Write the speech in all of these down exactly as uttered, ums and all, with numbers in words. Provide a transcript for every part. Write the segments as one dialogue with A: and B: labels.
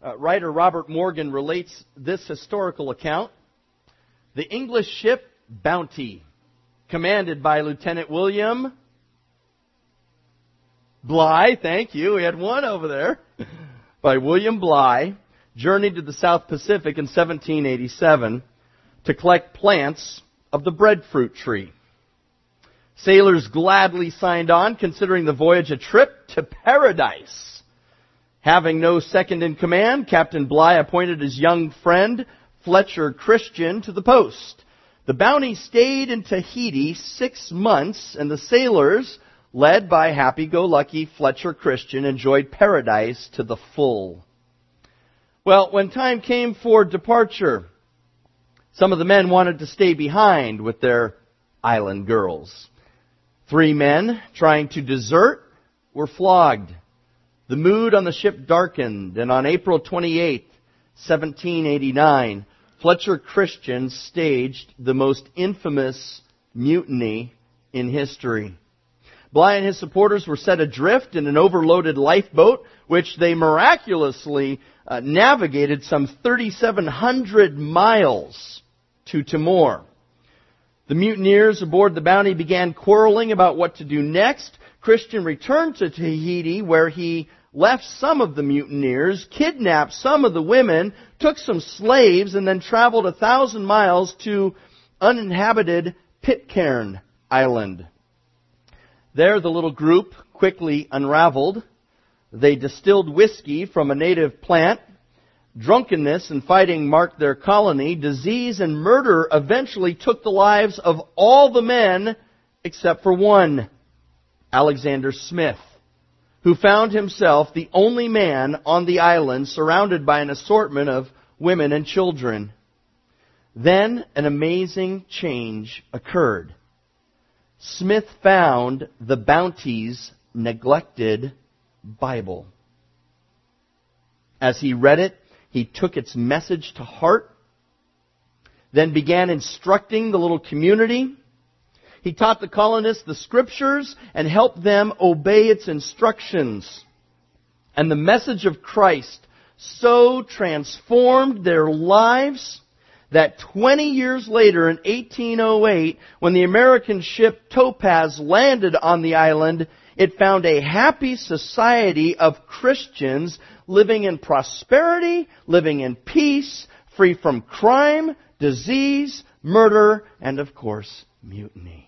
A: Uh, writer Robert Morgan relates this historical account. The English ship Bounty, commanded by Lieutenant William Bligh, thank you, we had one over there, by William Bligh, journeyed to the South Pacific in seventeen eighty-seven to collect plants of the breadfruit tree. Sailors gladly signed on, considering the voyage a trip to paradise. Having no second in command, Captain Bligh appointed his young friend, Fletcher Christian, to the post. The Bounty stayed in Tahiti six months, and the sailors, led by happy-go-lucky Fletcher Christian, enjoyed paradise to the full. Well, when time came for departure, some of the men wanted to stay behind with their island girls. Three men, trying to desert, were flogged. The mood on the ship darkened, and on April twenty-eighth, seventeen eighty-nine, Fletcher Christian staged the most infamous mutiny in history. Bligh and his supporters were set adrift in an overloaded lifeboat, which they miraculously uh, navigated some thirty-seven hundred miles to Timor. The mutineers aboard the Bounty began quarreling about what to do next. Christian returned to Tahiti, where he left some of the mutineers, kidnapped some of the women, took some slaves, and then traveled a thousand miles to uninhabited Pitcairn Island. There, the little group quickly unraveled. They distilled whiskey from a native plant. Drunkenness and fighting marked their colony. Disease and murder eventually took the lives of all the men except for one, Alexander Smith, who found himself the only man on the island surrounded by an assortment of women and children. Then an amazing change occurred. Smith found the Bounty's neglected Bible. As he read it, he took its message to heart, then began instructing the little community. He taught the colonists the Scriptures and helped them obey its instructions. And the message of Christ so transformed their lives that twenty years later, in eighteen oh eight, when the American ship Topaz landed on the island, it found a happy society of Christians living in prosperity, living in peace, free from crime, disease, murder, and of course, mutiny.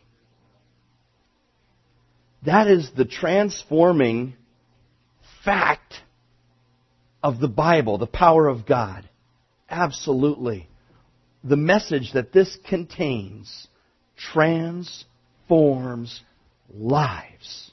A: That is the transforming fact of the Bible, the power of God. Absolutely. The message that this contains transforms lives.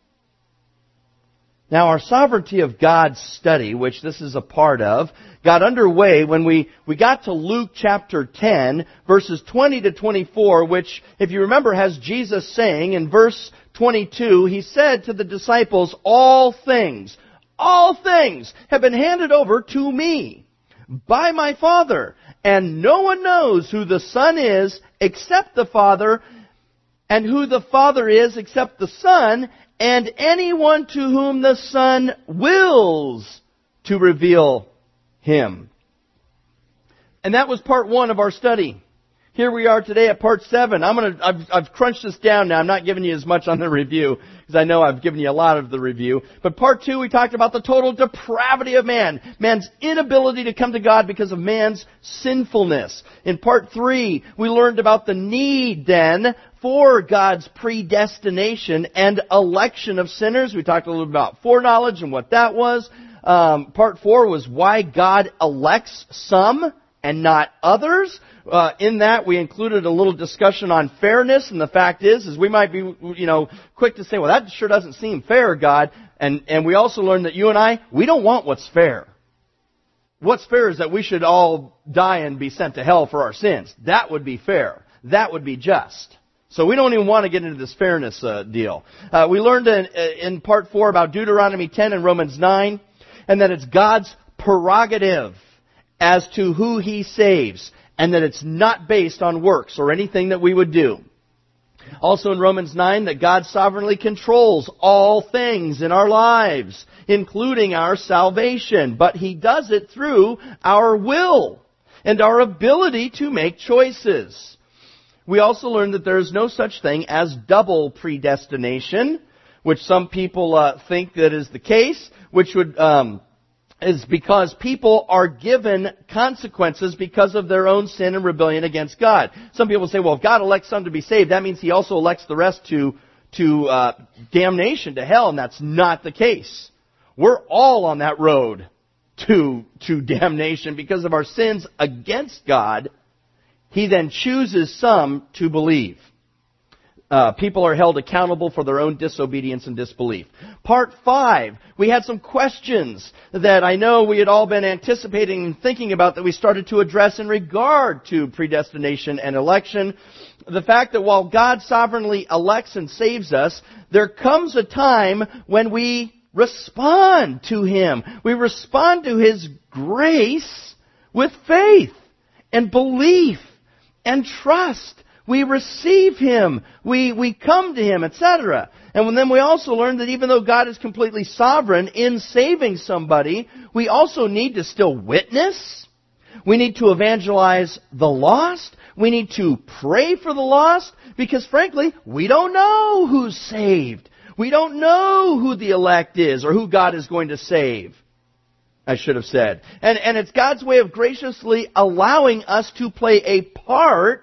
A: Now, our Sovereignty of God study, which this is a part of, got underway when we, we got to Luke chapter ten, verses twenty to twenty-four, which, if you remember, has Jesus saying in verse twenty-two, He said to the disciples, all things, all things have been handed over to me by my Father, and no one knows who the Son is except the Father, and who the Father is except the Son, and anyone to whom the Son wills to reveal Him. And that was part one of our study. Here we are today at part seven. I'm gonna, I've, I've crunched this down now. I'm not giving you as much on the review, because I know I've given you a lot of the review. But part two, we talked about the total depravity of man. Man's inability to come to God because of man's sinfulness. In part three, we learned about the need then for God's predestination and election of sinners. We talked a little bit about foreknowledge and what that was. Um, part four was why God elects some and not others. Uh, in that, we included a little discussion on fairness, and the fact is, is we might be, you know, quick to say, well, that sure doesn't seem fair, God. And, and we also learned that you and I, we don't want what's fair. What's fair is that we should all die and be sent to hell for our sins. That would be fair. That would be just. So we don't even want to get into this fairness uh, deal. Uh, we learned in, in part four about Deuteronomy ten and Romans nine, and that it's God's prerogative as to who He saves, and that it's not based on works or anything that we would do. Also in Romans nine, that God sovereignly controls all things in our lives, including our salvation. But He does it through our will and our ability to make choices. We also learned that there is no such thing as double predestination, which some people uh, think that is the case, which would... Um, is because people are given consequences because of their own sin and rebellion against God. Some people say, well, if God elects some to be saved, that means He also elects the rest to to uh, damnation, to hell, and that's not the case. We're all on that road to to damnation because of our sins against God. He then chooses some to believe. Uh, people are held accountable for their own disobedience and disbelief. Part five, we had some questions that I know we had all been anticipating and thinking about that we started to address in regard to predestination and election. The fact that while God sovereignly elects and saves us, there comes a time when we respond to Him. We respond to His grace with faith and belief and trust. We receive Him. We, we come to Him, et cetera. And then we also learn that even though God is completely sovereign in saving somebody, we also need to still witness. We need to evangelize the lost. We need to pray for the lost. Because frankly, we don't know who's saved. We don't know who the elect is or who God is going to save, I should have said. And, and it's God's way of graciously allowing us to play a part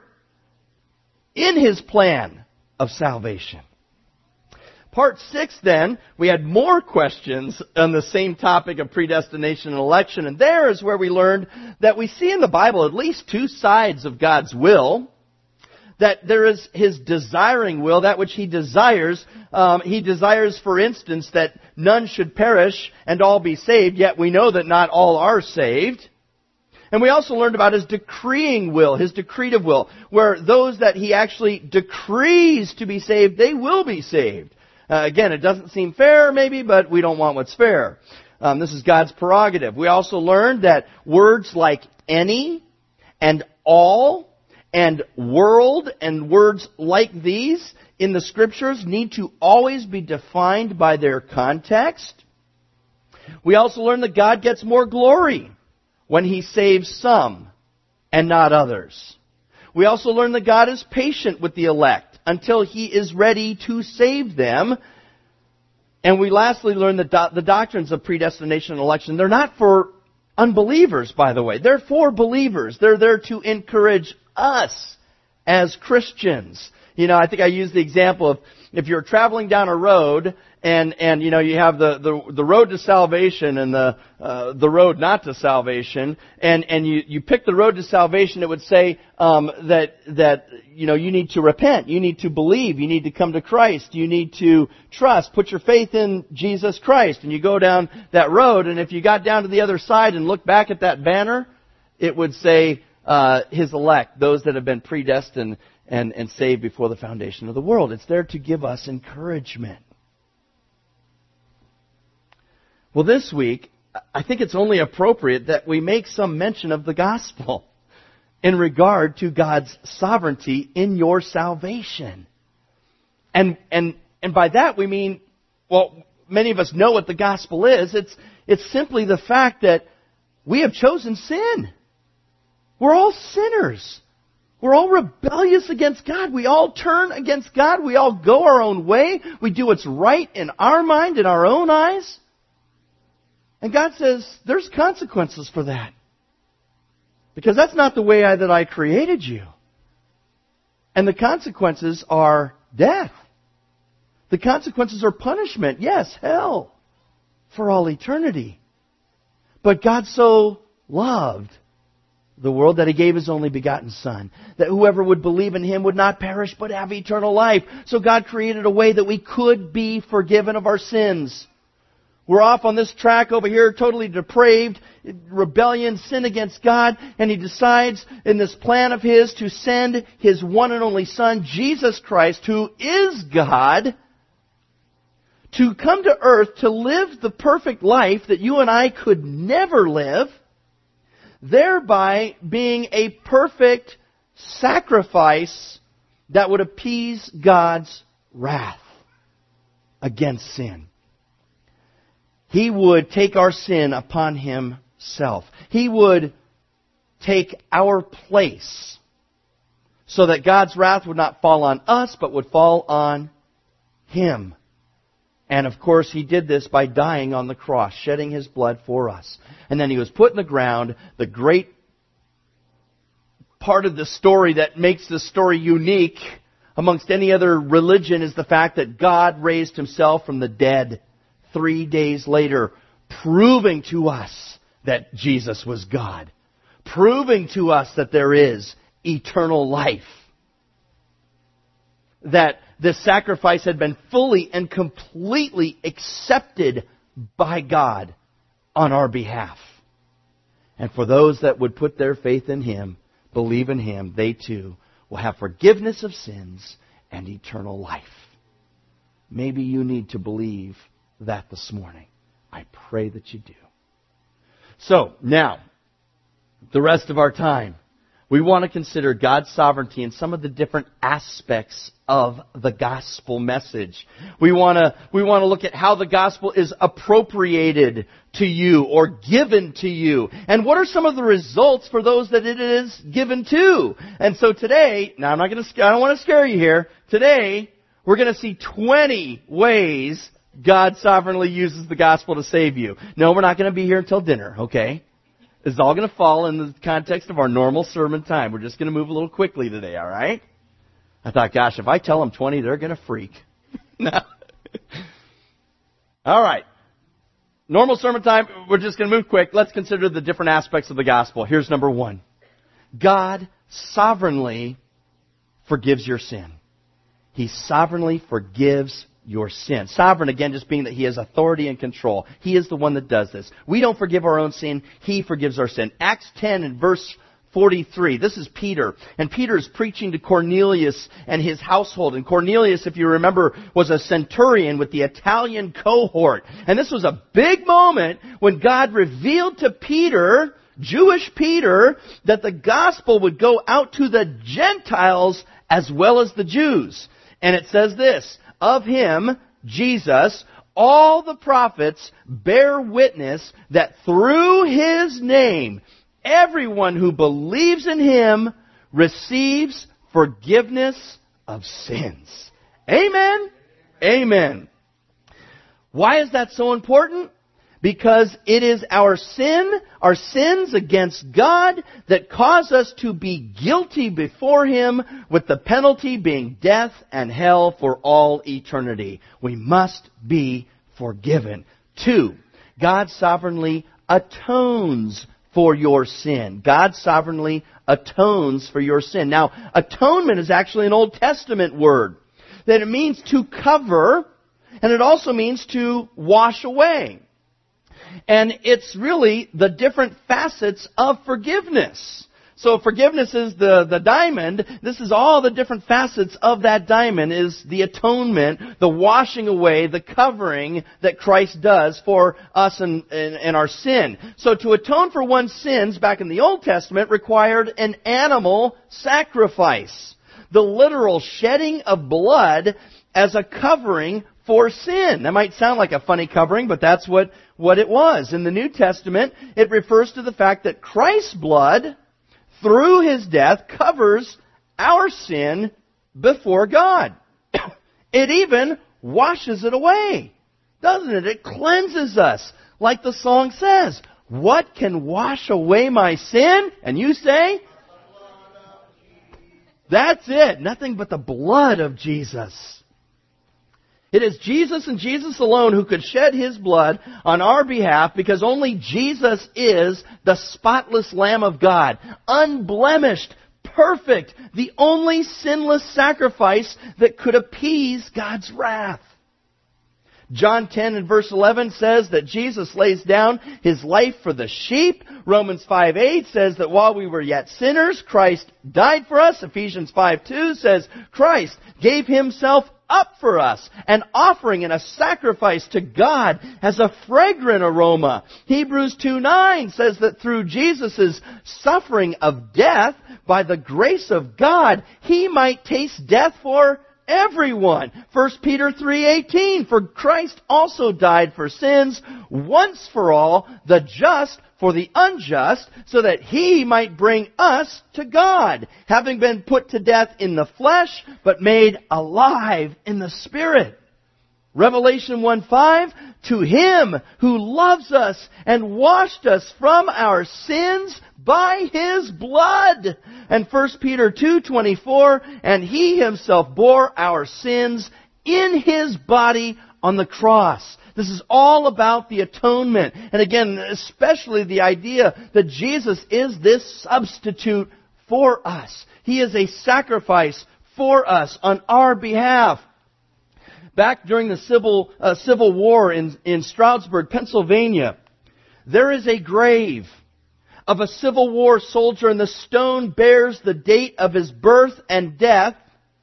A: in His plan of salvation. Part six then, we had more questions on the same topic of predestination and election. And there is where we learned that we see in the Bible at least two sides of God's will. That there is His desiring will, that which He desires. Um, he desires, for instance, that none should perish and all be saved, yet we know that not all are saved. And we also learned about His decreeing will, His decretive will, where those that He actually decrees to be saved, they will be saved. Uh, again, it doesn't seem fair maybe, but we don't want what's fair. Um, this is God's prerogative. We also learned that words like any and all and world and words like these in the Scriptures need to always be defined by their context. We also learned that God gets more glory when He saves some and not others. We also learn that God is patient with the elect until He is ready to save them. And we lastly learn that do- the doctrines of predestination and election, they're not for unbelievers, by the way. They're for believers. They're there to encourage us as Christians. You know, I think I used the example of if you're traveling down a road and, and you know, you have the, the, the road to salvation and the, uh, the road not to salvation, and, and you, you pick the road to salvation, it would say, um, that, that, you know, you need to repent, you need to believe, you need to come to Christ, you need to trust, put your faith in Jesus Christ, and you go down that road, and if you got down to the other side and look back at that banner, it would say, uh, His elect, those that have been predestined and, and saved before the foundation of the world. It's there to give us encouragement. Well, this week, I think it's only appropriate that we make some mention of the gospel in regard to God's sovereignty in your salvation. And, and, and by that we mean, well, many of us know what the gospel is. It's, it's simply the fact that we have chosen sin. We're all sinners. We're all rebellious against God. We all turn against God. We all go our own way. We do what's right in our mind, in our own eyes. And God says, there's consequences for that. Because that's not the way I, that I created you. And the consequences are death. The consequences are punishment. Yes, hell. For all eternity. But God so loved the world that He gave His only begotten Son, that whoever would believe in Him would not perish but have eternal life. So God created a way that we could be forgiven of our sins. We're off on this track over here, totally depraved, rebellion, sin against God, and He decides in this plan of His to send His one and only Son, Jesus Christ, who is God, to come to earth to live the perfect life that you and I could never live, thereby being a perfect sacrifice that would appease God's wrath against sin. He would take our sin upon Himself. He would take our place so that God's wrath would not fall on us, but would fall on Him. And of course, He did this by dying on the cross, shedding His blood for us. And then He was put in the ground. The great part of the story that makes the story unique amongst any other religion is the fact that God raised Himself from the dead three days later, proving to us that Jesus was God, proving to us that there is eternal life, that this sacrifice had been fully and completely accepted by God on our behalf. And for those that would put their faith in Him, believe in Him, they too will have forgiveness of sins and eternal life. Maybe you need to believe that this morning. I pray that you do. So, now, the rest of our time, we want to consider God's sovereignty and some of the different aspects of the gospel message. We want to, we want to look at how the gospel is appropriated to you or given to you. And what are some of the results for those that it is given to? And so today, now I'm not going to, I don't want to scare you here. Today, we're going to see twenty ways God sovereignly uses the gospel to save you. No, we're not going to be here until dinner, okay? This is all going to fall in the context of our normal sermon time. We're just going to move a little quickly today, all right? I thought, gosh, if I tell them twenty, they're going to freak. No. All right. Normal sermon time, we're just going to move quick. Let's consider the different aspects of the gospel. Here's number one. God sovereignly forgives your sin. He sovereignly forgives your sin. Sovereign, again, just being that He has authority and control. He is the one that does this. We don't forgive our own sin. He forgives our sin. Acts ten and verse forty-three. This is Peter. And Peter is preaching to Cornelius and his household. And Cornelius, if you remember, was a centurion with the Italian cohort. And this was a big moment when God revealed to Peter, Jewish Peter, that the gospel would go out to the Gentiles as well as the Jews. And it says this, of Him, Jesus, all the prophets bear witness that through His name, everyone who believes in Him receives forgiveness of sins. Amen? Amen. Why is that so important? Because it is our sin, our sins against God, that cause us to be guilty before Him, with the penalty being death and hell for all eternity. We must be forgiven. Two, God sovereignly atones for your sin. God sovereignly atones for your sin. Now, atonement is actually an Old Testament word. That it means to cover, and it also means to wash away. And it's really the different facets of forgiveness. So forgiveness is the, the diamond. This is all the different facets of that diamond, is the atonement, the washing away, the covering that Christ does for us and, and, and our sin. So to atone for one's sins back in the Old Testament required an animal sacrifice. The literal shedding of blood as a covering for sin. That might sound like a funny covering, but that's what, what it was. In the New Testament, it refers to the fact that Christ's blood, through His death, covers our sin before God. It even washes it away, doesn't it? It cleanses us. Like the song says, what can wash away my sin? And you say, that's it. Nothing but the blood of Jesus. It is Jesus and Jesus alone who could shed His blood on our behalf, because only Jesus is the spotless Lamb of God, unblemished, perfect, the only sinless sacrifice that could appease God's wrath. John ten and verse eleven says that Jesus lays down His life for the sheep. Romans five eight says that while we were yet sinners, Christ died for us. Ephesians five two says Christ gave Himself up for us, an offering and a sacrifice to God as a fragrant aroma. Hebrews two nine says that through Jesus' suffering of death, by the grace of God, He might taste death for everyone. First Peter three eighteen, for Christ also died for sins once for all, the just for the unjust, so that He might bring us to God, having been put to death in the flesh, but made alive in the Spirit. Revelation one five, to Him who loves us and washed us from our sins by His blood. And First Peter two twenty-four, and He Himself bore our sins in His body on the cross. This is all about the atonement. And again, especially the idea that Jesus is this substitute for us. He is a sacrifice for us on our behalf. Back during the Civil, uh, Civil War in, in Stroudsburg, Pennsylvania, there is a grave of a Civil War soldier, and the stone bears the date of his birth and death.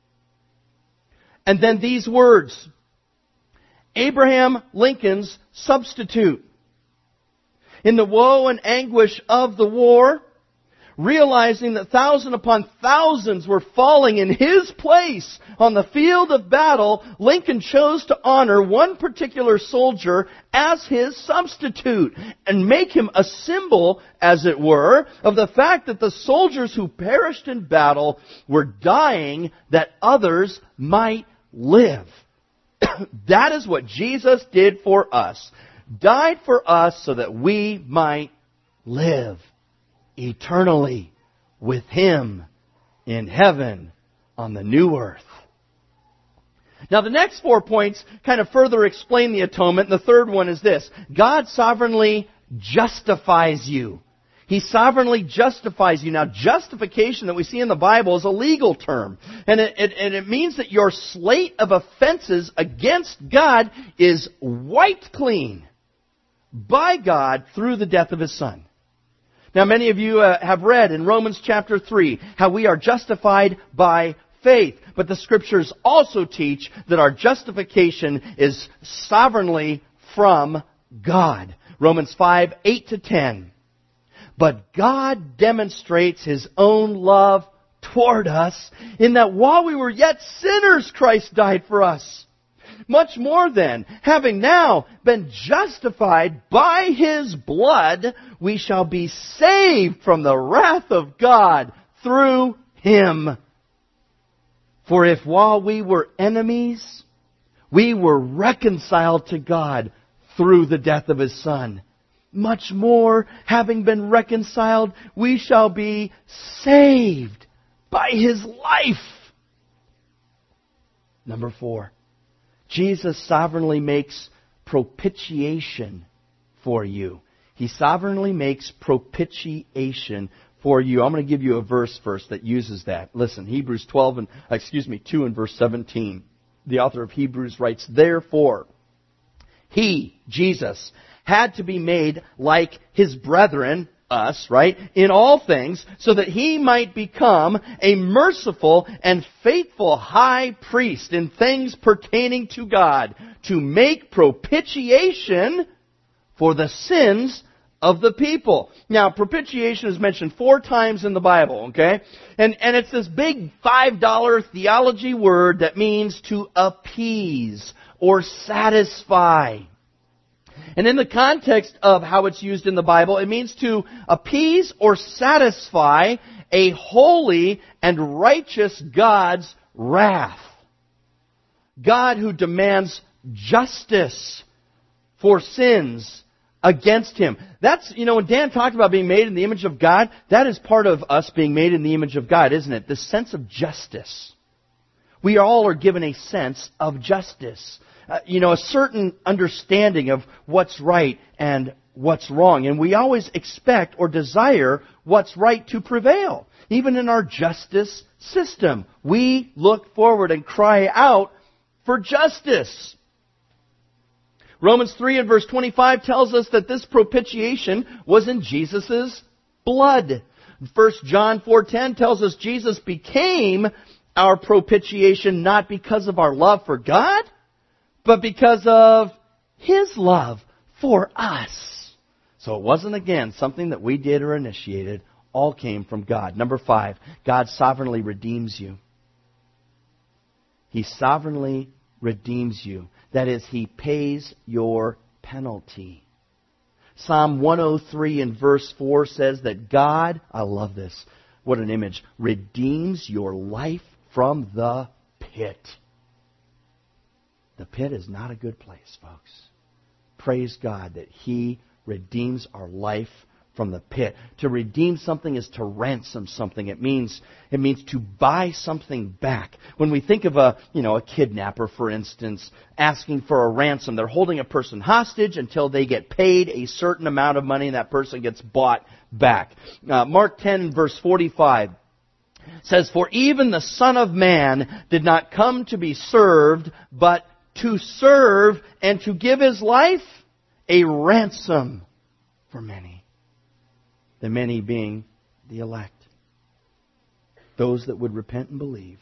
A: And then these words, Abraham Lincoln's substitute. In the woe and anguish of the war, realizing that thousand upon thousands were falling in his place on the field of battle, Lincoln chose to honor one particular soldier as his substitute and make him a symbol, as it were, of the fact that the soldiers who perished in battle were dying that others might live. That is what Jesus did for us. Died for us so that we might live eternally with Him in heaven on the new earth. Now the next four points kind of further explain the atonement. And the third one is this. God sovereignly justifies you. He sovereignly justifies you. Now, justification that we see in the Bible is a legal term. And it, it, and it means that your slate of offenses against God is wiped clean by God through the death of His Son. Now, many of you uh, have read in Romans chapter three how we are justified by faith. But the Scriptures also teach that our justification is sovereignly from God. Romans five, eight to ten. But God demonstrates His own love toward us in that while we were yet sinners, Christ died for us. Much more then, having now been justified by His blood, we shall be saved from the wrath of God through Him. For if while we were enemies, we were reconciled to God through the death of His Son, much more, having been reconciled, we shall be saved by His life. Number four, Jesus sovereignly makes propitiation for you. He sovereignly makes propitiation for you. I'm going to give you a verse first that uses that. Listen, Hebrews twelve and excuse me, two and verse seventeen. The author of Hebrews writes, therefore, He, Jesus, had to be made like His brethren, us, right, in all things, so that He might become a merciful and faithful high priest in things pertaining to God, to make propitiation for the sins of the people. Now, propitiation is mentioned four times in the Bible, okay? And, and it's this big five dollar theology word that means to appease or satisfy. And in the context of how it's used in the Bible, it means to appease or satisfy a holy and righteous God's wrath. God who demands justice for sins against Him. That's, you know, when Dan talked about being made in the image of God, that is part of us being made in the image of God, isn't it? The sense of justice. We all are given a sense of justice. Uh, you know, a certain understanding of what's right and what's wrong. And we always expect or desire what's right to prevail. Even in our justice system, we look forward and cry out for justice. Romans three and verse twenty-five tells us that this propitiation was in Jesus' blood. First John four ten tells us Jesus became our propitiation not because of our love for God, but because of His love for us. So it wasn't, again, something that we did or initiated. all came from God. Number five, God sovereignly redeems you. He sovereignly redeems you. That is, He pays your penalty. Psalm one oh three and verse four says that God, I love this, what an image, redeems your life from the pit. The pit is not a good place, folks. Praise God that He redeems our life from the pit. To redeem something is to ransom something. It means it means to buy something back. When we think of a you know a kidnapper, for instance, asking for a ransom, they're holding a person hostage until they get paid a certain amount of money, and that person gets bought back. Uh, Mark ten verse forty-five says, "For even the Son of Man did not come to be served, but to serve and to give His life a ransom for many." The many being the elect. Those that would repent and believe.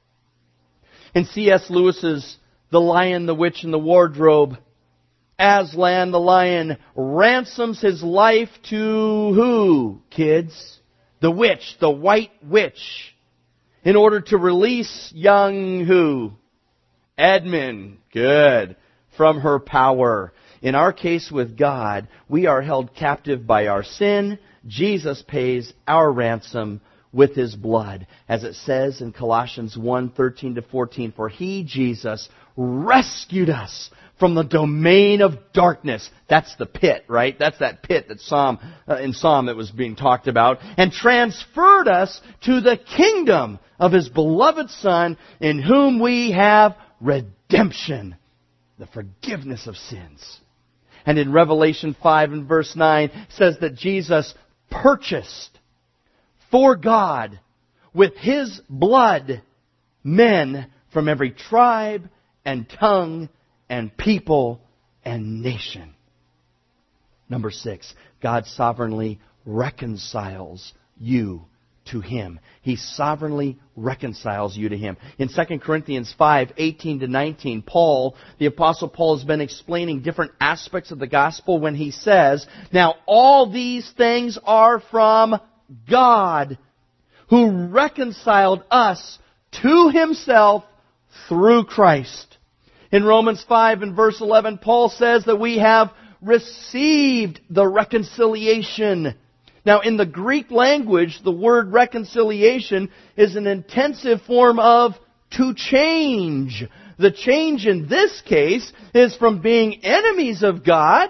A: In C S Lewis's The Lion, the Witch, and the Wardrobe, Aslan the lion ransoms his life to who, kids? The witch, the white witch, in order to release young who? Edmund, good, from her power. In our case with God, we are held captive by our sin. Jesus pays our ransom with His blood. As it says in Colossians one, thirteen to fourteen, "For He, Jesus, rescued us from the domain of darkness." That's the pit, right? That's that pit that Psalm uh, in Psalm that was being talked about. "And transferred us to the kingdom of His beloved Son, in whom we have redemption," the forgiveness of sins. And in Revelation five and verse nine says that Jesus purchased for God with His blood men from every tribe and tongue and people and nation. Number six, God sovereignly reconciles you to Him. He sovereignly reconciles you to Him. In Second Corinthians five, eighteen to nineteen, Paul, the Apostle Paul, has been explaining different aspects of the gospel when he says, "Now all these things are from God, who reconciled us to Himself through Christ." In Romans five and verse eleven, Paul says that we have received the reconciliation. Now, in the Greek language, the word reconciliation is an intensive form of to change. The change in this case is from being enemies of God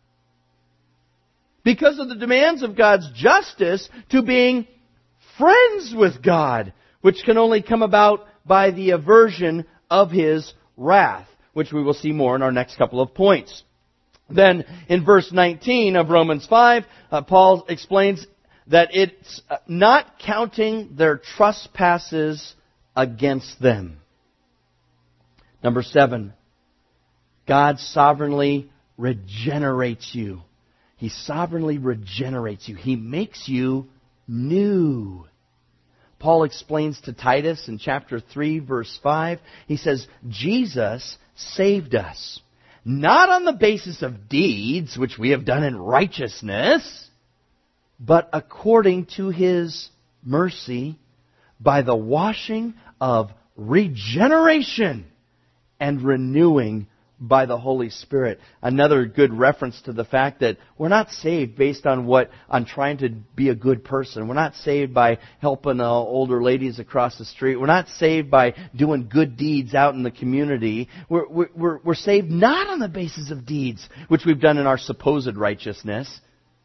A: because of the demands of God's justice to being friends with God, which can only come about by the aversion of His wrath, which we will see more in our next couple of points. Then, in verse nineteen of Romans five, uh, Paul explains that it's not counting their trespasses against them. Number seven, God sovereignly regenerates you. He sovereignly regenerates you. He makes you new. Paul explains to Titus in chapter three, verse five, he says, Jesus saved us. Not on the basis of deeds, which we have done in righteousness, but according to His mercy, by the washing of regeneration and renewing by the Holy Spirit. Another good reference to the fact that we're not saved based on what on trying to be a good person. We're not saved by helping uh, older ladies across the street. We're not saved by doing good deeds out in the community. We're, we're, we're saved not on the basis of deeds, which we've done in our supposed righteousness.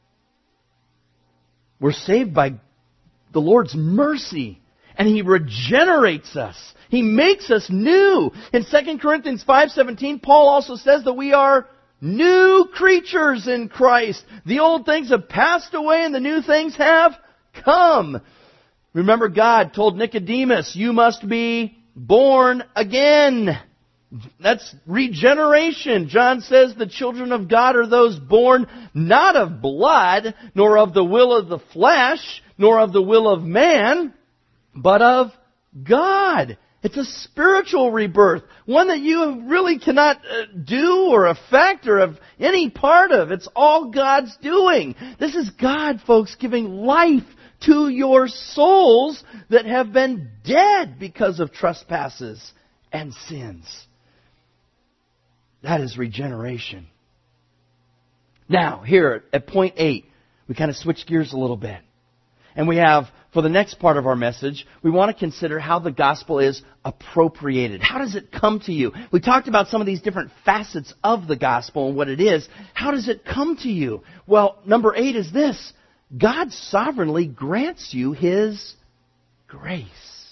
A: We're saved by the Lord's mercy. And He regenerates us. He makes us new. In Second Corinthians five seventeen, Paul also says that we are new creatures in Christ. The old things have passed away and the new things have come. Remember, God told Nicodemus, you must be born again. That's regeneration. John says the children of God are those born not of blood, nor of the will of the flesh, nor of the will of man, but of God. It's a spiritual rebirth, one that you really cannot uh, do or affect or have any part of. It's all God's doing. This is God, folks, giving life to your souls that have been dead because of trespasses and sins. That is regeneration. Now, here at point eight, we kind of switch gears a little bit. And we have, for the next part of our message, we want to consider how the gospel is appropriated. How does it come to you? We talked about some of these different facets of the gospel and what it is. How does it come to you? Well, number eight is this. God sovereignly grants you His grace.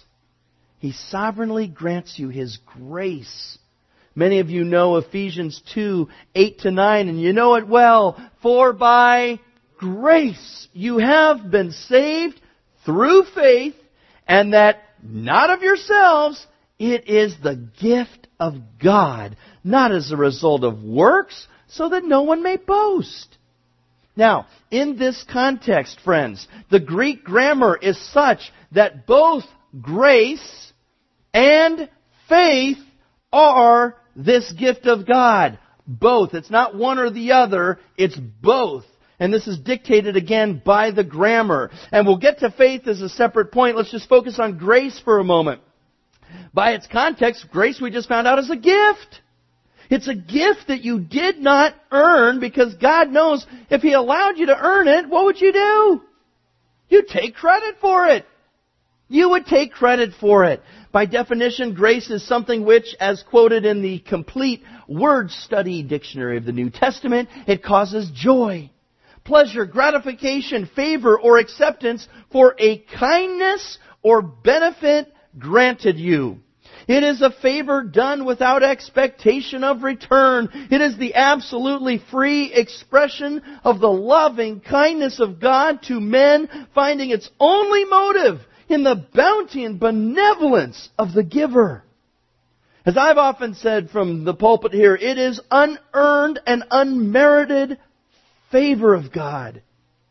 A: He sovereignly grants you His grace. Many of you know Ephesians two, eight to nine, and you know it well. For by grace you have been saved through faith, and that not of yourselves, it is the gift of God, not as a result of works, so that no one may boast. Now, in this context, friends, the Greek grammar is such that both grace and faith are this gift of God. Both. It's not one or the other, it's both. And this is dictated again by the grammar. And we'll get to faith as a separate point. Let's just focus on grace for a moment. By its context, grace we just found out is a gift. It's a gift that you did not earn because God knows if He allowed you to earn it, what would you do? You'd take credit for it. You would take credit for it. By definition, grace is something which, as quoted in the Complete Word Study Dictionary of the New Testament, it causes joy, pleasure, gratification, favor, or acceptance for a kindness or benefit granted you. It is a favor done without expectation of return. It is the absolutely free expression of the loving kindness of God to men, finding its only motive in the bounty and benevolence of the giver. As I've often said from the pulpit here, it is unearned and unmerited favor of God.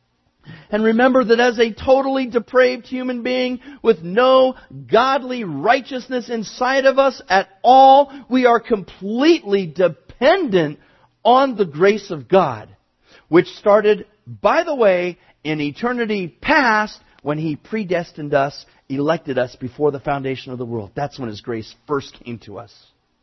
A: And remember that as a totally depraved human being with no godly righteousness inside of us at all, we are completely dependent on the grace of God, which started, by the way, in eternity past when He predestined us, elected us before the foundation of the world. That's when His grace first came to us.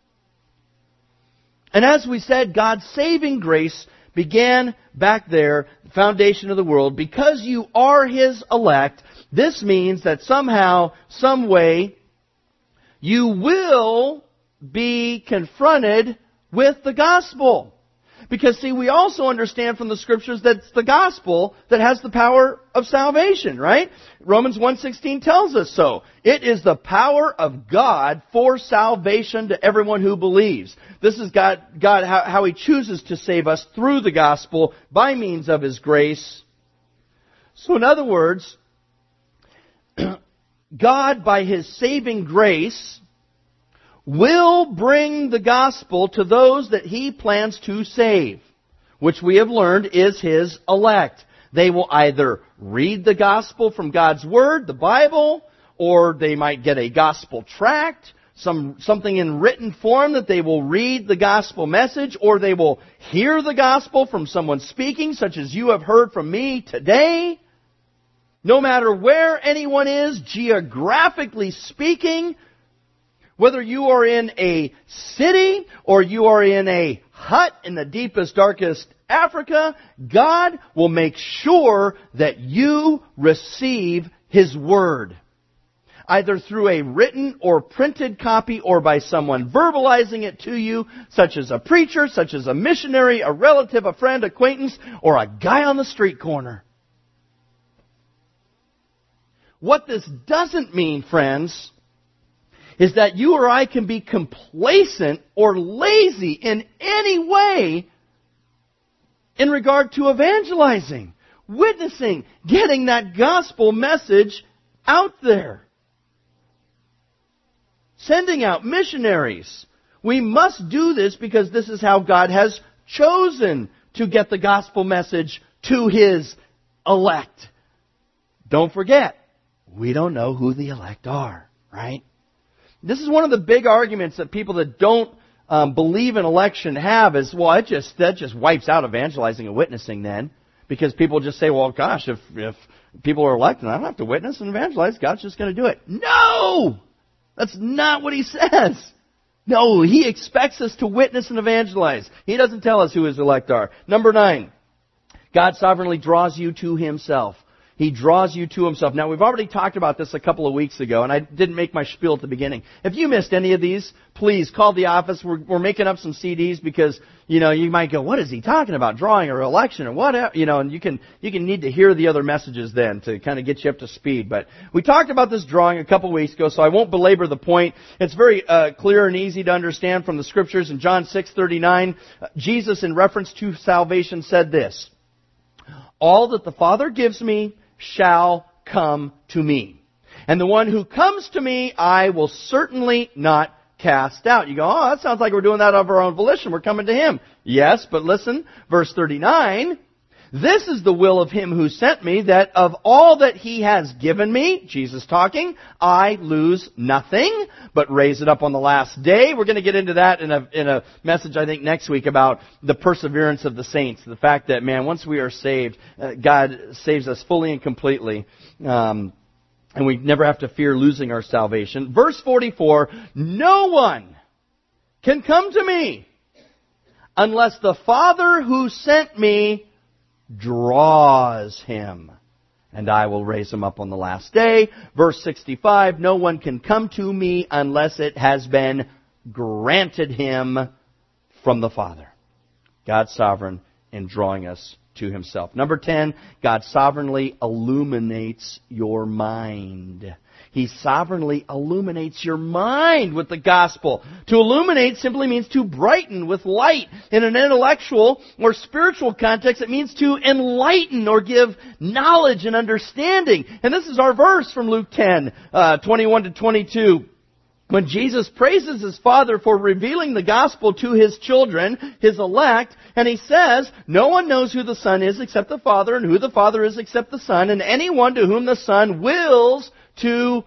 A: And as we said, God's saving grace began back there, the foundation of the world. Because you are His elect, this means that somehow, some way, you will be confronted with the gospel. Because, see, we also understand from the Scriptures that it's the gospel that has the power of salvation, right? Romans one sixteen tells us so. It is the power of God for salvation to everyone who believes. This is God, God how, how He chooses to save us through the gospel by means of His grace. So in other words, God, by His saving grace, will bring the gospel to those that He plans to save, which we have learned is His elect. They will either read the gospel from God's Word, the Bible, or they might get a gospel tract, some something in written form that they will read the gospel message, or they will hear the gospel from someone speaking, such as you have heard from me today. No matter where anyone is, geographically speaking, whether you are in a city or you are in a hut in the deepest, darkest Africa, God will make sure that you receive His Word. Either through a written or printed copy or by someone verbalizing it to you, such as a preacher, such as a missionary, a relative, a friend, acquaintance, or a guy on the street corner. What this doesn't mean, friends, is that you or I can be complacent or lazy in any way in regard to evangelizing, witnessing, getting that gospel message out there. Sending out missionaries. We must do this because this is how God has chosen to get the gospel message to His elect. Don't forget, we don't know who the elect are, right? This is one of the big arguments that people that don't um, believe in election have is, well, it just, that just wipes out evangelizing and witnessing then. Because people just say, well, gosh, if, if people are elected. I don't have to witness and evangelize. God's just going to do it. No! That's not what he says. No, he expects us to witness and evangelize. He doesn't tell us who his elect are. Number nine, God sovereignly draws you to himself. He draws you to himself. Now, we've already talked about this a couple of weeks ago, and I didn't make my spiel at the beginning. If you missed any of these, please call the office. We're, we're making up some C Ds because, you know, you might go, what is he talking about? Drawing or election or whatever? You know, and you can, you can need to hear the other messages then to kind of get you up to speed. But we talked about this drawing a couple of weeks ago, so I won't belabor the point. It's very uh, clear and easy to understand from the Scriptures. In John six thirty-nine, Jesus, in reference to salvation, said this, all that the Father gives me shall come to me. And the one who comes to me, I will certainly not cast out. You go, oh, that sounds like we're doing that of our own volition. We're coming to him. Yes, but listen, verse thirty-nine, this is the will of him who sent me, that of all that he has given me, Jesus talking, I lose nothing, but raise it up on the last day. We're going to get into that in a, in a message, I think, next week about the perseverance of the saints. The fact that, man, once we are saved, uh, God saves us fully and completely. Um, and we never have to fear losing our salvation. Verse forty-four, no one can come to me unless the Father who sent me draws him, and I will raise him up on the last day. Verse sixty-five, no one can come to me unless it has been granted him from the Father. God's sovereign in drawing us to himself. Number ten, God sovereignly illuminates your mind. He sovereignly illuminates your mind with the gospel. To illuminate simply means to brighten with light. In an intellectual or spiritual context, it means to enlighten or give knowledge and understanding. And this is our verse from Luke ten, uh, twenty-one to twenty-two. When Jesus praises his Father for revealing the gospel to his children, his elect, and he says, no one knows who the Son is except the Father, and who the Father is except the Son, and anyone to whom the Son wills to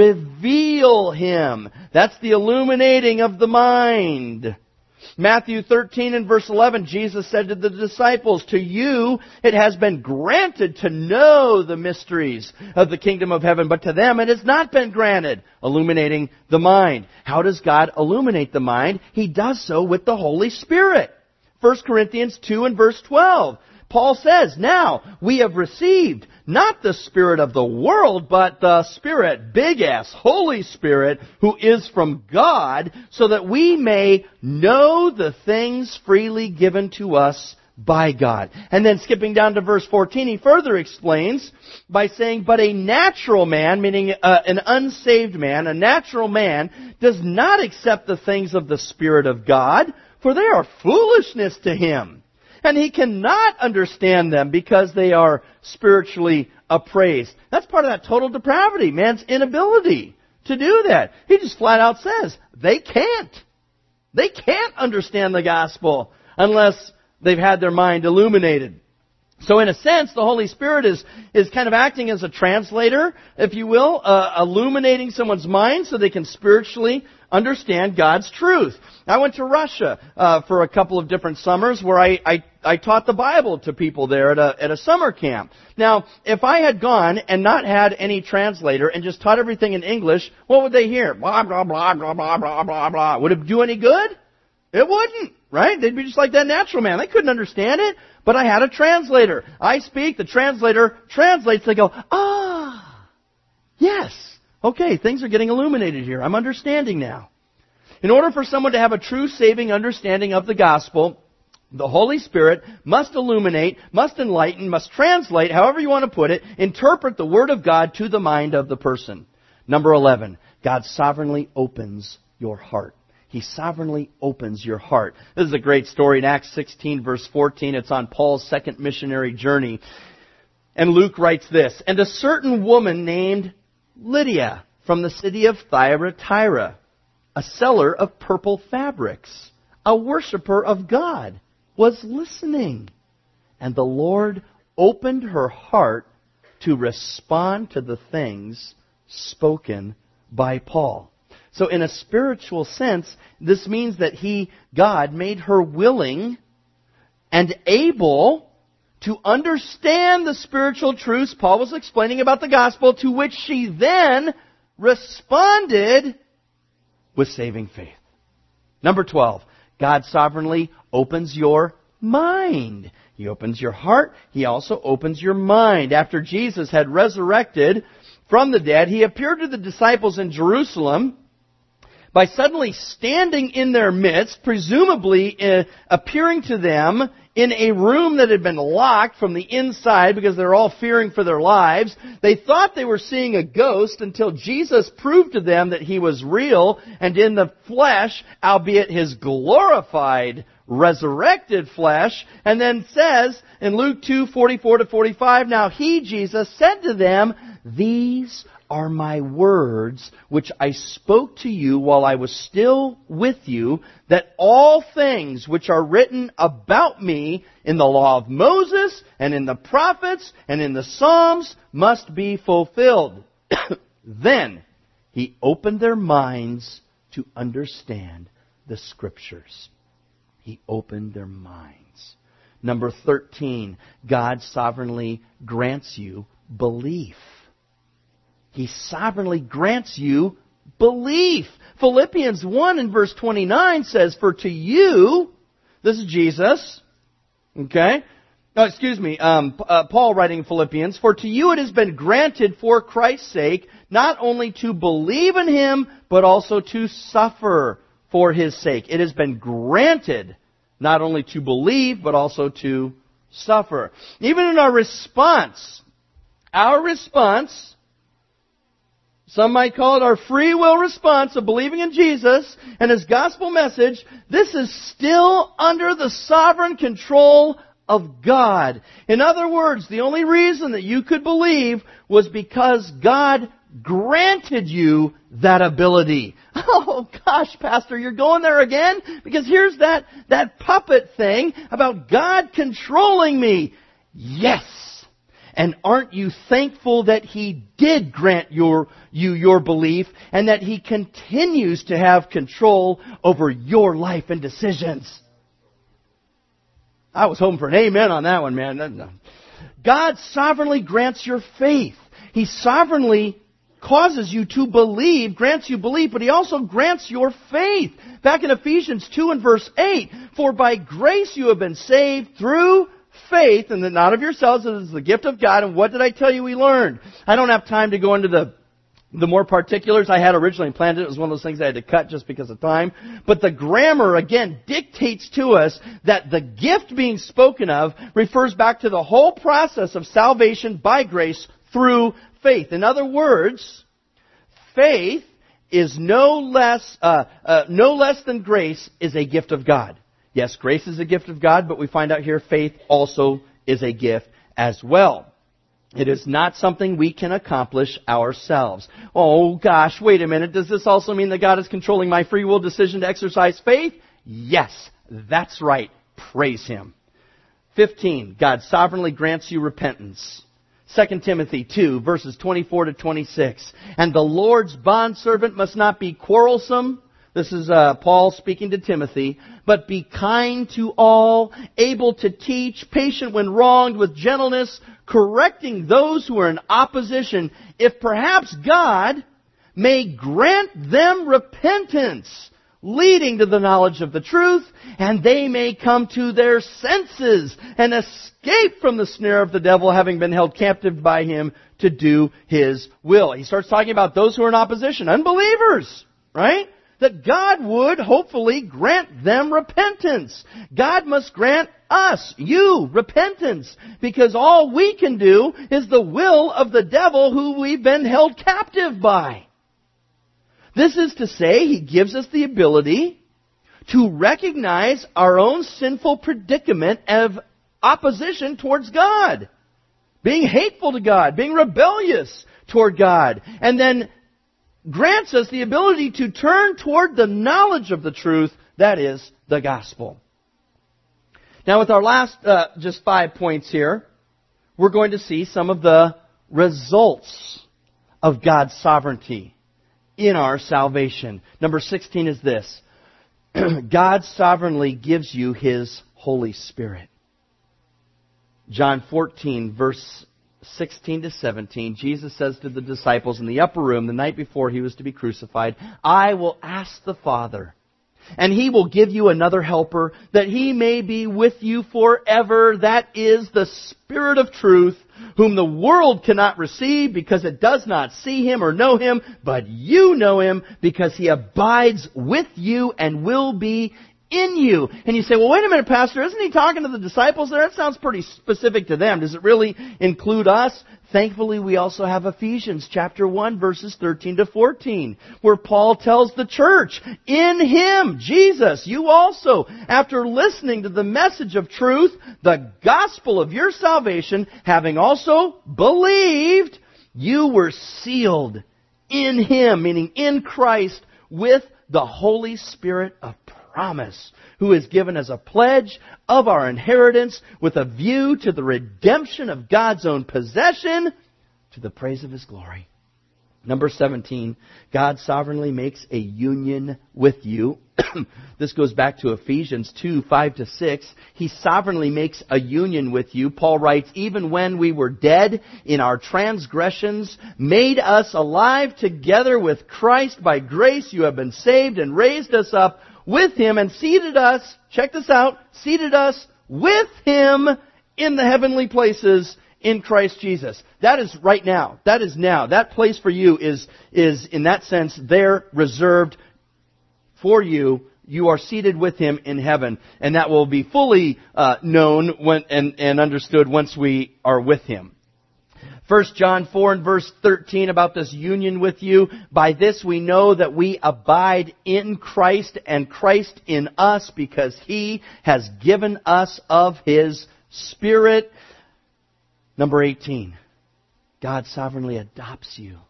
A: reveal him. That's the illuminating of the mind. Matthew thirteen and verse eleven, Jesus said to the disciples, to you it has been granted to know the mysteries of the kingdom of heaven, but to them it has not been granted. Illuminating the mind. How does God illuminate the mind? He does so with the Holy Spirit. First Corinthians two and verse twelve. Paul says, now we have received not the spirit of the world, but the Spirit, big S, Holy Spirit, who is from God, so that we may know the things freely given to us by God. And then skipping down to verse fourteen, he further explains by saying, but a natural man, meaning uh, an unsaved man, a natural man, does not accept the things of the Spirit of God, for they are foolishness to him. And he cannot understand them because they are spiritually appraised. That's part of that total depravity, man's inability to do that. He just flat out says, they can't. They can't understand the gospel unless they've had their mind illuminated. So in a sense, the Holy Spirit is, is kind of acting as a translator, if you will, uh, illuminating someone's mind so they can spiritually understand God's truth. I went to Russia uh, for a couple of different summers where I, I, I taught the Bible to people there at a, at a summer camp. Now, if I had gone and not had any translator and just taught everything in English, what would they hear? Blah, blah, blah, blah, blah, blah, blah, blah. Would it do any good? It wouldn't, right? They'd be just like that natural man. They couldn't understand it, but I had a translator. I speak, the translator translates, they go, ah, yes. Okay, things are getting illuminated here. I'm understanding now. In order for someone to have a true saving understanding of the gospel, the Holy Spirit must illuminate, must enlighten, must translate, however you want to put it, interpret the Word of God to the mind of the person. Number eleven, God sovereignly opens your heart. He sovereignly opens your heart. This is a great story in Acts sixteen, verse fourteen. It's on Paul's second missionary journey. And Luke writes this, and a certain woman named Lydia from the city of Thyatira, a seller of purple fabrics, a worshiper of God, was listening. And the Lord opened her heart to respond to the things spoken by Paul. So in a spiritual sense, this means that He, God, made her willing and able to understand the spiritual truths Paul was explaining about the gospel, to which she then responded with saving faith. Number twelve, God sovereignly opens your mind. He opens your heart. He also opens your mind. After Jesus had resurrected from the dead, He appeared to the disciples in Jerusalem by suddenly standing in their midst, presumably uh, appearing to them in a room that had been locked from the inside because they were all fearing for their lives. They thought they were seeing a ghost until Jesus proved to them that He was real and in the flesh, albeit His glorified, resurrected flesh. And then says in Luke two, forty-four to forty-five, now He, Jesus, said to them, these are my words which I spoke to you while I was still with you, that all things which are written about me in the law of Moses and in the prophets and in the Psalms must be fulfilled. Then He opened their minds to understand the Scriptures. He opened their minds. Number thirteen, God sovereignly grants you belief. He sovereignly grants you belief. Philippians one and verse twenty-nine says, for to you, this is Jesus, okay? No, excuse me, um, uh, Paul writing in Philippians, for to you it has been granted for Christ's sake, not only to believe in Him, but also to suffer for His sake. It has been granted not only to believe, but also to suffer. Even in our response, our response, some might call it our free will response of believing in Jesus and His gospel message, this is still under the sovereign control of God. In other words, the only reason that you could believe was because God granted you that ability. Oh gosh, Pastor, you're going there again? Because here's that, that puppet thing about God controlling me. Yes. And aren't you thankful that He did grant your, you your belief and that He continues to have control over your life and decisions? I was hoping for an amen on that one, man. God sovereignly grants your faith. He sovereignly causes you to believe, grants you belief, but He also grants your faith. Back in Ephesians two and verse eight, for by grace you have been saved through faith, and that not of yourselves, it is the gift of God. And what did I tell you we learned? I don't have time to go into the the more particulars. I had originally planned it. It was one of those things I had to cut just because of time. But the grammar, again, dictates to us that the gift being spoken of refers back to the whole process of salvation by grace through faith. In other words, faith is no less, uh, uh, no less than grace is a gift of God. Yes, grace is a gift of God, but we find out here faith also is a gift as well. It is not something we can accomplish ourselves. Oh gosh, wait a minute. Does this also mean that God is controlling my free will decision to exercise faith? Yes, that's right. Praise Him. fifteen. God sovereignly grants you repentance. Second Timothy two, verses twenty-four to twenty-six. And the Lord's bondservant must not be quarrelsome. This is uh, Paul speaking to Timothy. But be kind to all, able to teach, patient when wronged, with gentleness, correcting those who are in opposition, if perhaps God may grant them repentance, leading to the knowledge of the truth, and they may come to their senses and escape from the snare of the devil, having been held captive by him to do his will. He starts talking about those who are in opposition, unbelievers, right? That God would hopefully grant them repentance. God must grant us, you, repentance, because all we can do is the will of the devil who we've been held captive by. This is to say, He gives us the ability to recognize our own sinful predicament of opposition towards God, being hateful to God, being rebellious toward God, and then grants us the ability to turn toward the knowledge of the truth, that is, the gospel. Now, with our last uh, just five points here, we're going to see some of the results of God's sovereignty in our salvation. Number sixteen is this. God sovereignly gives you His Holy Spirit. John fourteen, verse sixteen to seventeen, Jesus says to the disciples in the upper room the night before He was to be crucified, I will ask the Father, and He will give you another helper, that He may be with you forever. That is the Spirit of truth, whom the world cannot receive because it does not see Him or know Him, but you know Him because He abides with you and will be in you. And you say, well, wait a minute, Pastor, isn't He talking to the disciples there? That sounds pretty specific to them. Does it really include us? Thankfully, we also have Ephesians chapter one, verses thirteen to fourteen, where Paul tells the church, in Him, Jesus, you also, after listening to the message of truth, the gospel of your salvation, having also believed, you were sealed in Him, meaning in Christ, with the Holy Spirit of promise, who is given as a pledge of our inheritance with a view to the redemption of God's own possession to the praise of His glory. Number seventeen, God sovereignly makes a union with you. This goes back to Ephesians two, five to six. He sovereignly makes a union with you. Paul writes, even when we were dead in our transgressions, made us alive together with Christ. By grace you have been saved, and raised us up with Him and seated us, check this out, seated us with Him in the heavenly places in Christ Jesus. That is right now. That is now. That place for you is, is in that sense, there reserved for you. You are seated with Him in heaven. And that will be fully uh, known when, and, and understood once we are with Him. First John four and verse thirteen about this union with you. By this we know that we abide in Christ and Christ in us, because He has given us of His Spirit. Number eighteen. God sovereignly adopts you.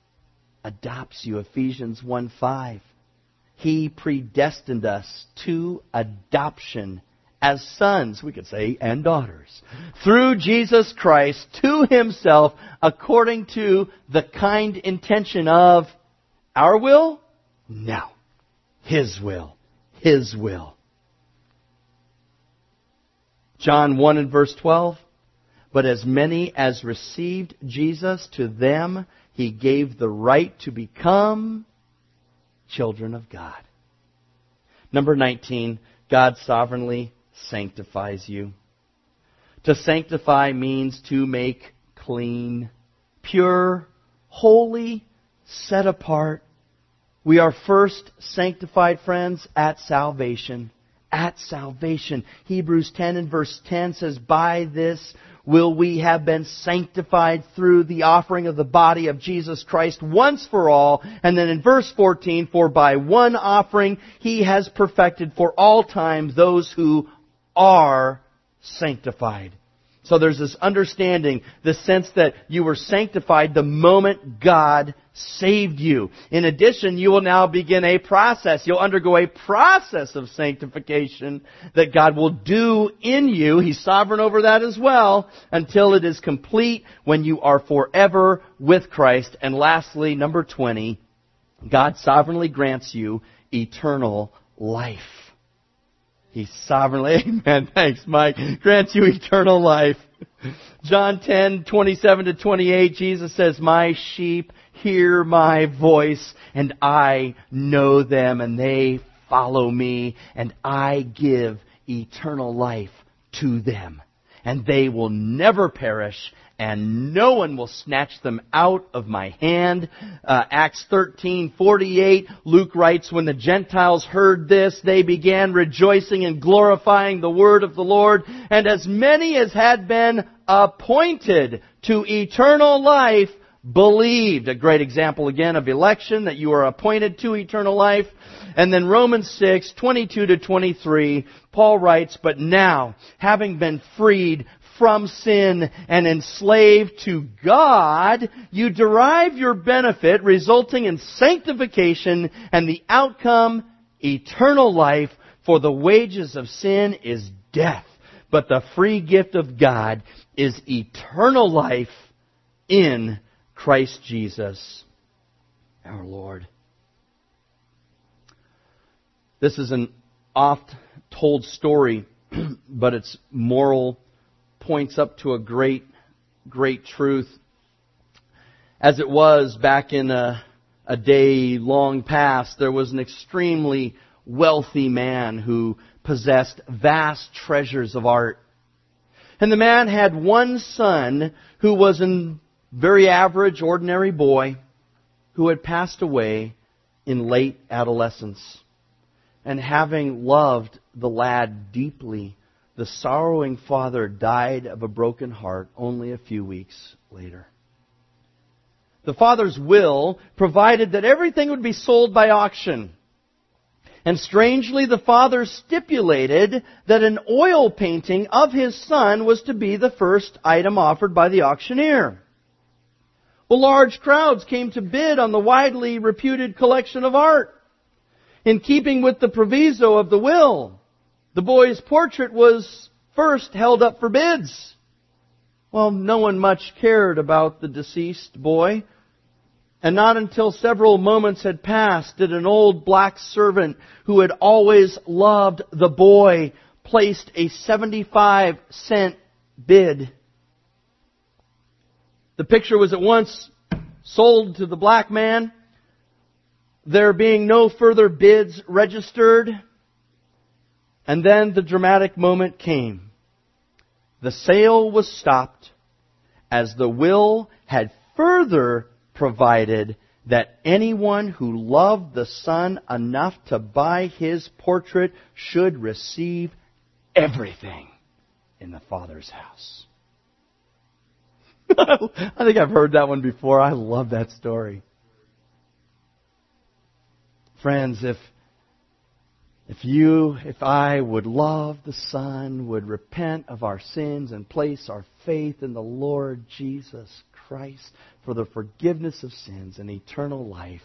A: Adopts you. Ephesians one five. He predestined us to adoption as sons, we could say, and daughters, through Jesus Christ to Himself, according to the kind intention of our will? No. His will. His will. John one and verse twelve. But as many as received Jesus, to them He gave the right to become children of God. Number nineteen, God sovereignly sanctifies you. To sanctify means to make clean, pure, holy, set apart. We are first sanctified, friends, at salvation. At salvation. Hebrews ten and verse ten says, by this will we have been sanctified through the offering of the body of Jesus Christ once for all. And then in verse fourteen, for by one offering He has perfected for all time those who are sanctified. So there's this understanding, the sense that you were sanctified the moment God saved you. In addition, you will now begin a process. You'll undergo a process of sanctification that God will do in you. He's sovereign over that as well, until it is complete when you are forever with Christ. And lastly, number twenty, God sovereignly grants you eternal life. He sovereignly, amen, thanks Mike, grants you eternal life. John ten, twenty-seven to twenty-eight, Jesus says, my sheep hear my voice, and I know them, and they follow me, and I give eternal life to them. And they will never perish, and no one will snatch them out of my hand. Uh, Acts thirteen forty-eight, Luke writes, when the Gentiles heard this, they began rejoicing and glorifying the word of the Lord. And as many as had been appointed to eternal life believed. A great example again of election, that you are appointed to eternal life. And then Romans six, twenty-two to twenty-three, Paul writes, but now, having been freed from sin and enslaved to God, you derive your benefit, resulting in sanctification, and the outcome, eternal life. For the wages of sin is death, but the free gift of God is eternal life in Christ Jesus, our Lord. This is an oft-told story, but its moral points up to a great, great truth. As it was back in a, a day long past, there was an extremely wealthy man who possessed vast treasures of art. And the man had one son who was a very average, ordinary boy who had passed away in late adolescence. And having loved the lad deeply, the sorrowing father died of a broken heart only a few weeks later. The father's will provided that everything would be sold by auction. And strangely, the father stipulated that an oil painting of his son was to be the first item offered by the auctioneer. Well, large crowds came to bid on the widely reputed collection of art. In keeping with the proviso of the will, the boy's portrait was first held up for bids. Well, no one much cared about the deceased boy. And not until several moments had passed did an old black servant who had always loved the boy placed a seventy-five cent bid. The picture was at once sold to the black man, there being no further bids registered. And then the dramatic moment came. The sale was stopped as the will had further provided that anyone who loved the son enough to buy his portrait should receive everything in the Father's house. I think I've heard that one before. I love that story. Friends, if if you, if I would love the Son, would repent of our sins and place our faith in the Lord Jesus Christ for the forgiveness of sins and eternal life,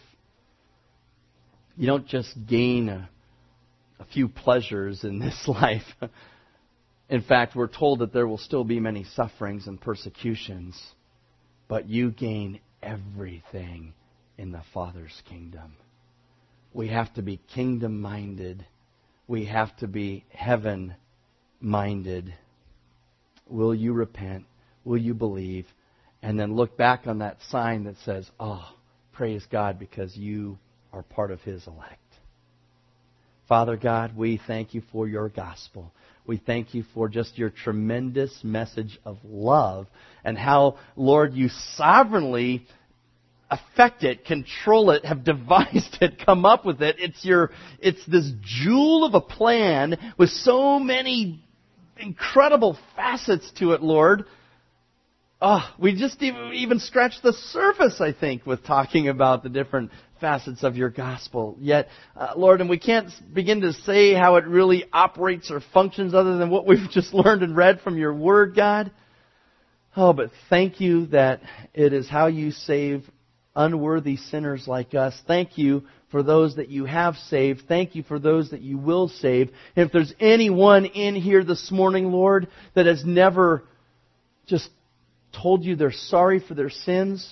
A: you don't just gain a, a few pleasures in this life. In fact, we're told that there will still be many sufferings and persecutions, but you gain everything in the Father's kingdom. We have to be kingdom-minded. We have to be heaven-minded. Will you repent? Will you believe? And then look back on that sign that says, oh, praise God because you are part of His elect. Father God, we thank you for your gospel. We thank you for just your tremendous message of love and how, Lord, you sovereignly affect it, control it, have devised it, come up with it. It's your, it's this jewel of a plan with so many incredible facets to it, Lord. Oh, we just even, even scratched the surface, I think, with talking about the different facets of your gospel. Yet, uh, Lord, and we can't begin to say how it really operates or functions other than what we've just learned and read from your Word, God. Oh, but thank you that it is how you save unworthy sinners like us. Thank you for those that you have saved. Thank you for those that you will save. And if there's anyone in here this morning, Lord, that has never just told you they're sorry for their sins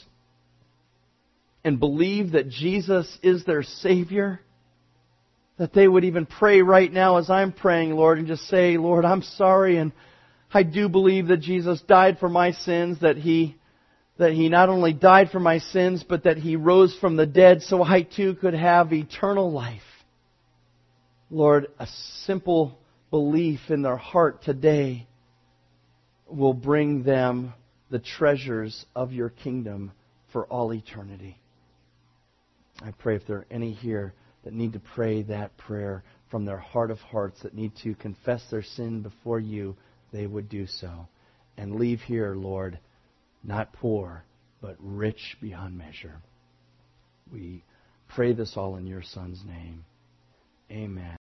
A: and believe that Jesus is their Savior, that they would even pray right now as I'm praying, Lord, and just say, Lord, I'm sorry, and I do believe that Jesus died for my sins, that He that He not only died for my sins, but that He rose from the dead so I too could have eternal life. Lord, a simple belief in their heart today will bring them the treasures of your kingdom for all eternity. I pray if there are any here that need to pray that prayer from their heart of hearts, that need to confess their sin before you, they would do so. And leave here, Lord, not poor, but rich beyond measure. We pray this all in your Son's name. Amen.